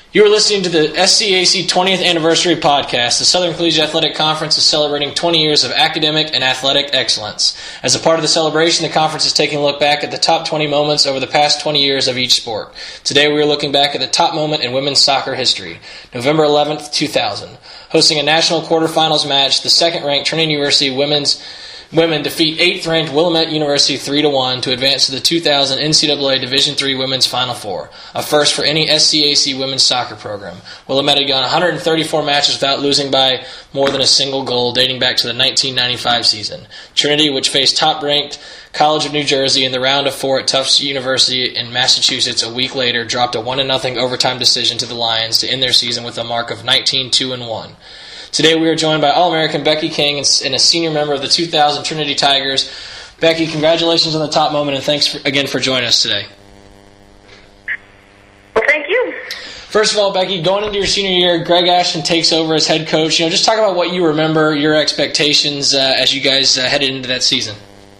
You are listening to the SCAC 20th Anniversary Podcast. The Southern Collegiate Athletic Conference is celebrating 20 years of academic and athletic excellence. As a part of the celebration, the conference is taking a look back at the top 20 moments over the past 20 years of each sport. Today we are looking back at the top moment in women's soccer history, November 11th, 2000. Hosting a national quarterfinals match, the second-ranked Trinity University women defeat 8th-ranked Willamette University 3-1 to advance to the 2000 NCAA Division III Women's Final Four, a first for any SCAC women's soccer program. Willamette had gone 134 matches without losing by more than a single goal, dating back to the 1995 season. Trinity, which faced top-ranked College of New Jersey in the round of four at Tufts University in Massachusetts a week later, dropped a 1-0 overtime decision to the Lions to end their season with a mark of 19-2-1. Today we are joined by All-American Becky King and a senior member of the 2000 Trinity Tigers. Becky, congratulations on the top moment, and thanks again for joining us today. Well, thank you. First of all, Becky, going into your senior year, Greg Ashton takes over as head coach. Just talk about what you remember, your expectations as you guys headed into that season.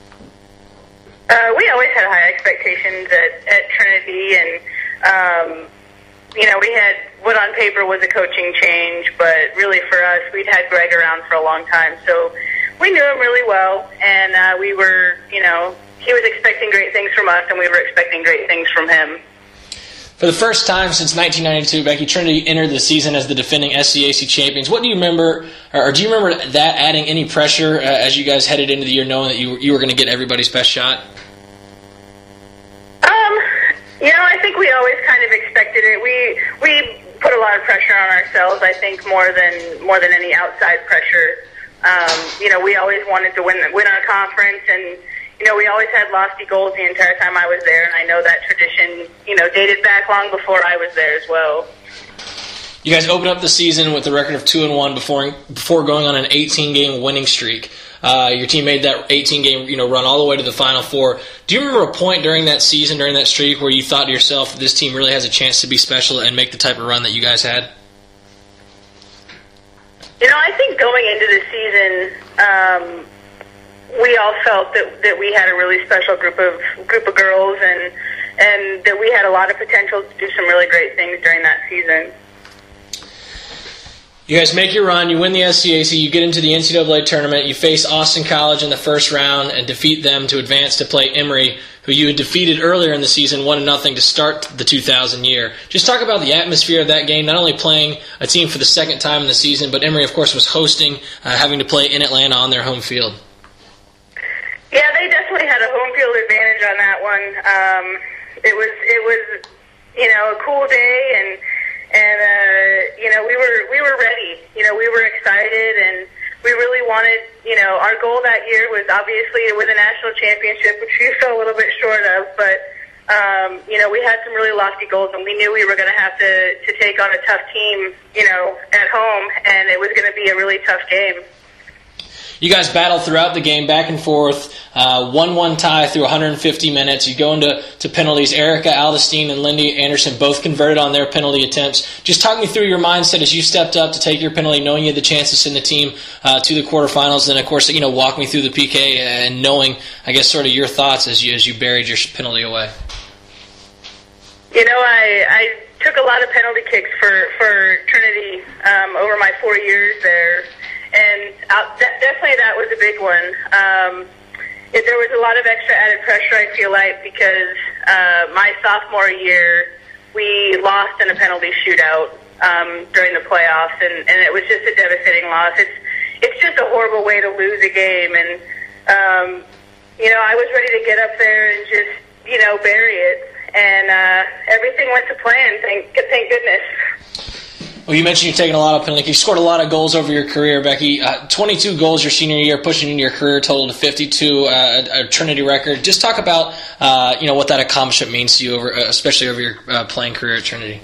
We always had high expectations at Trinity, and we had what on paper was a coaching change, but really for us, we'd had Greg around for a long time, so we knew him really well, and we were, he was expecting great things from us, and we were expecting great things from him. For the first time since 1992, Becky, Trinity entered the season as the defending SCAC champions. What do you remember, or do you remember that adding any pressure as you guys headed into the year knowing that you were going to get everybody's best shot? I think we always kind of expected it. We put a lot of pressure on ourselves, I think, more than any outside pressure. We always wanted to win our conference, and we always had lofty goals the entire time I was there, and I know that tradition, dated back long before I was there as well. You guys opened up the season with a record of 2-1 before going on an 18-game winning streak. Your team made that 18-game run all the way to the Final Four. Do you remember a point during that season, during that streak, where you thought to yourself, this team really has a chance to be special and make the type of run that you guys had? I think going into the season, we all felt that we had a really special group of girls, and that we had a lot of potential to do some really great things during that season. You guys make your run, you win the SCAC, you get into the NCAA tournament, you face Austin College in the first round and defeat them to advance to play Emory, who you had defeated earlier in the season 1-0 to start the 2000 year. Just talk about the atmosphere of that game, not only playing a team for the second time in the season, but Emory, of course, was hosting, having to play in Atlanta on their home field. Yeah, they definitely had a home field advantage on that one. It was a cool day, and we were ready. We were excited, and we really wanted. Our goal that year was obviously to win the national championship, which we fell a little bit short of. But we had some really lofty goals, and we knew we were going to have to take on a tough team, at home, and it was going to be a really tough game. You guys battled throughout the game, back and forth, 1-1 tie through 150 minutes. You go into penalties. Erica Aldestein and Lindy Anderson both converted on their penalty attempts. Just talk me through your mindset as you stepped up to take your penalty, knowing you had the chance to send the team to the quarterfinals, and of course, walk me through the PK and knowing, I guess, sort of your thoughts as you buried your penalty away. I took a lot of penalty kicks for Trinity over my 4 years there. And definitely that was a big one. There was a lot of extra added pressure, I feel like, because my sophomore year, we lost in a penalty shootout during the playoffs, and it was just a devastating loss. It's just a horrible way to lose a game, and I was ready to get up there and just bury it, and everything went to plan. Thank goodness. Well, you mentioned you're taking a lot of penalty kicks. You scored a lot of goals over your career, Becky. 22 goals your senior year, pushing into your career total to 52, a Trinity record. Just talk about what that accomplishment means to you, especially over your playing career at Trinity.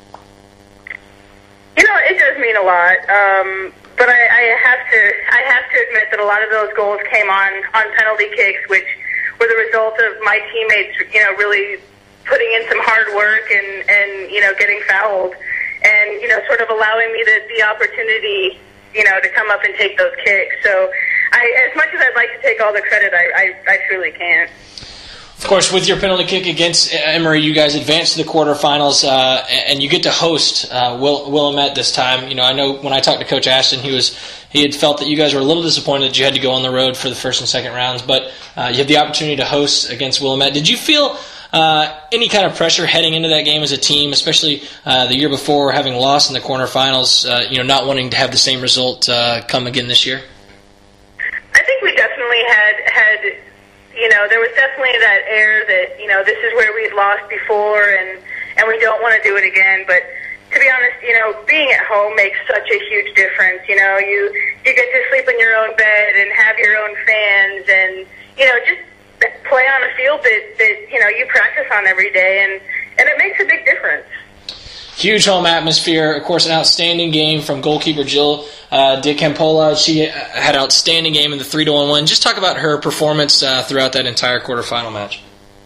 It does mean a lot, but I have to admit that a lot of those goals came on penalty kicks, which were the result of my teammates, really putting in some hard work and getting fouled. And, sort of allowing me the opportunity, to come up and take those kicks. So as much as I'd like to take all the credit, I truly can't. Of course, with your penalty kick against Emory, you guys advance to the quarterfinals, and you get to host Willamette this time. I know when I talked to Coach Ashton, he had felt that you guys were a little disappointed that you had to go on the road for the first and second rounds, but you had the opportunity to host against Willamette. Did you feel any kind of pressure heading into that game as a team, especially the year before, having lost in the quarterfinals, not wanting to have the same result come again this year? I think we definitely had there was definitely that air that, this is where we'd lost before and we don't want to do it again. But to be honest, being at home makes such a huge difference. You get to sleep in your own bed and have your own fans and, just play on a field that you practice on every day, and it makes a big difference. Huge home atmosphere. Of course, an outstanding game from goalkeeper Jill DeCampola. She had an outstanding game in the 3-1 win. Just talk about her performance throughout that entire quarterfinal match.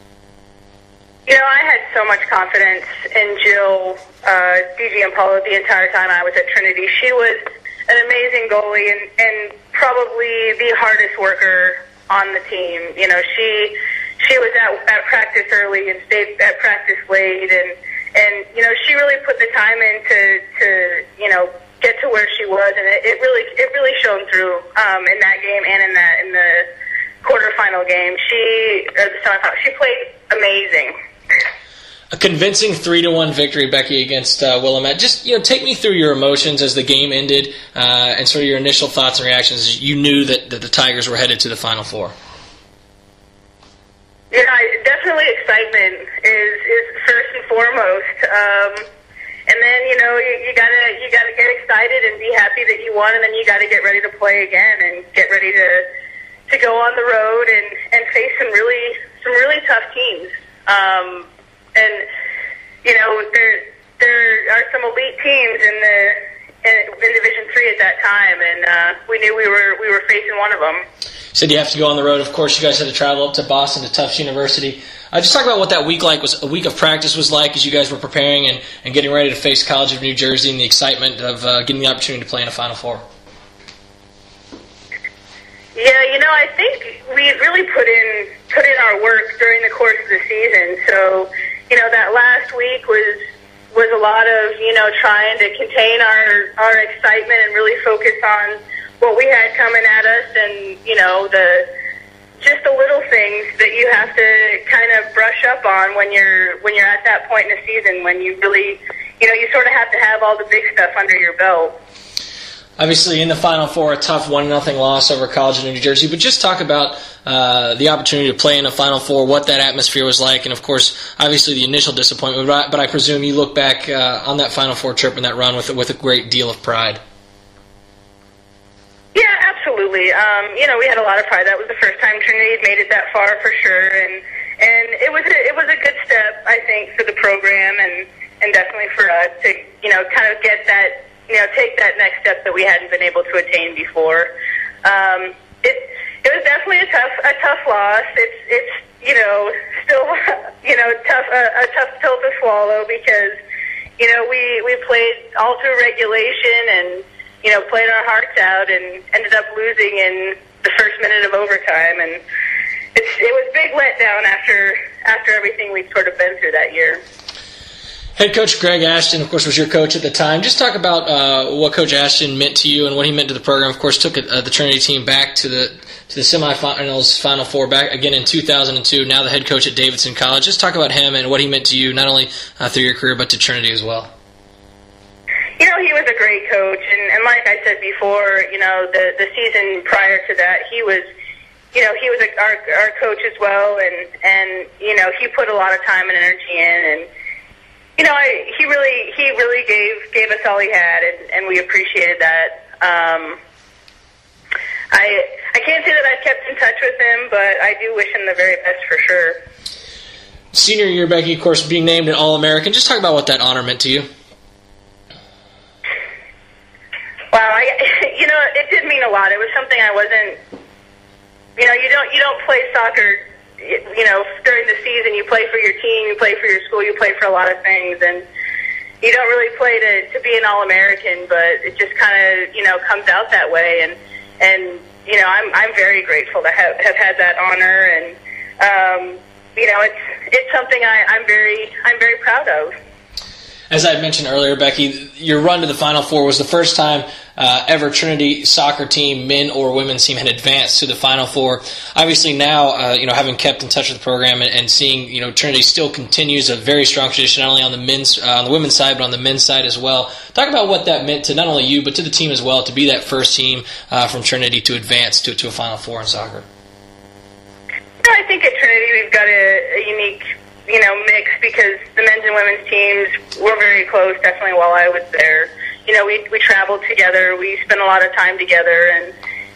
I had so much confidence in Jill DeCampola the entire time I was at Trinity. She was an amazing goalie and probably the hardest worker on the team. She was at practice early and stayed at practice late, and she really put the time in to get to where she was, and it really shone through in that game and in the quarterfinal game. She played amazing. A convincing 3-1 victory, Becky, against Willamette. Just take me through your emotions as the game ended, and sort of your initial thoughts and reactions as you knew that the Tigers were headed to the Final Four. Definitely excitement is first and foremost, and then you gotta get excited and be happy that you won, and then you gotta get ready to play again and get ready to go on the road and face some really tough teams. And there are some elite teams in Division III at that time, and we knew we were facing one of them. You said you have to go on the road. Of course, you guys had to travel up to Boston to Tufts University. Just talk about what that week a week of practice was like as you guys were preparing and getting ready to face College of New Jersey, and the excitement of getting the opportunity to play in a Final Four. Yeah, I think we really put in our work during the course of the season. So, that last week was a lot of, trying to contain our excitement and really focus on what we had coming at us, and, just the little things that you have to kind of brush up on when you're at that point in the season, when you really, you sort of have to have all the big stuff under your belt. Obviously, in the Final Four, a tough 1-0 loss over College of New Jersey. But just talk about the opportunity to play in a Final Four, what that atmosphere was like, and, of course, obviously the initial disappointment. But I presume you look back on that Final Four trip and that run with a great deal of pride. Yeah, absolutely. We had a lot of pride. That was the first time Trinity had made it that far, for sure, and it was a good step, I think, for the program and definitely for us to kind of get that. Take that next step that we hadn't been able to attain before. It was definitely a tough loss. It's still a tough pill to swallow because we played all through regulation and played our hearts out and ended up losing in the first minute of overtime, and it was a big letdown after everything we'd sort of been through that year. Head coach Greg Ashton, of course, was your coach at the time. Just talk about what Coach Ashton meant to you and what he meant to the program. Of course, took the Trinity team back to the semifinals, Final Four, back again in 2002. Now the head coach at Davidson College. Just talk about him and what he meant to you, not only through your career but to Trinity as well. He was a great coach, and like I said before, the season prior to that, he was our coach as well, and he put a lot of time and energy in, and he really gave us all he had, and we appreciated that. I can't say that I've kept in touch with him, but I do wish him the very best for sure. Senior year, Becky, of course, being named an All-American. Just talk about what that honor meant to you. Wow, it did mean a lot. It was something I wasn't. You don't play soccer. During the season, you play for your team, you play for your school, you play for a lot of things, and you don't really play to be an All-American, but it just kind of, comes out that way, and I'm very grateful to have had that honor, and, it's something I'm very proud of. As I mentioned earlier, Becky, your run to the Final Four was the first time ever Trinity soccer team, men or women's team, had advanced to the Final Four. Obviously now, having kept in touch with the program and seeing, Trinity still continues a very strong tradition, not only on the women's side, but on the men's side as well. Talk about what that meant to not only you, but to the team as well, to be that first team from Trinity to advance to a Final Four in soccer. I think at Trinity we've got a unique mix, because the men's and women's teams were very close, definitely while I was there. We traveled together, we spent a lot of time together, and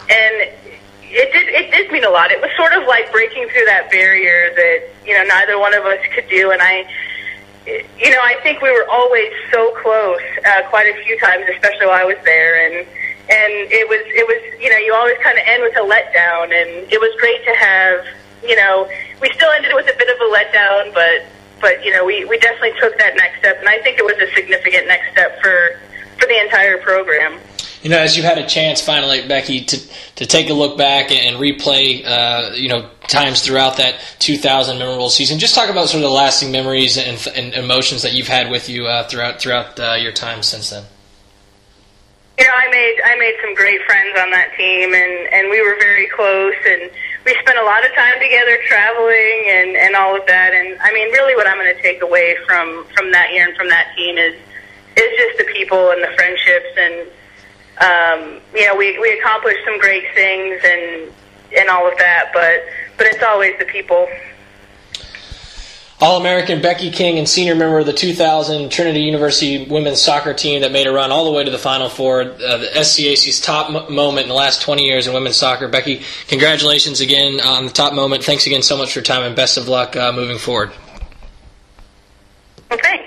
it did mean a lot. It was sort of like breaking through that barrier that, neither one of us could do, and I think we were always so close, quite a few times, especially while I was there, and it was, you always kind of end with a letdown, and it was great to have, we still ended with a bit of a letdown, but we definitely took that next step, and I think it was a significant next step for the entire program. As you've had a chance finally, Becky, to take a look back and replay, times throughout that 2000 memorable season, just talk about sort of the lasting memories and emotions that you've had with you throughout your time since then. I made some great friends on that team, and we were very close, and we spent a lot of time together traveling and all of that. And I mean, really what I'm going to take away from that year and from that team is just the people and the friendships, and we accomplished some great things and all of that, but it's always the people. All-American Becky King and senior member of the 2000 Trinity University women's soccer team that made a run all the way to the Final Four, the SCAC's top moment in the last 20 years in women's soccer. Becky, congratulations again on the top moment. Thanks again so much for your time, and best of luck moving forward. Well, thanks.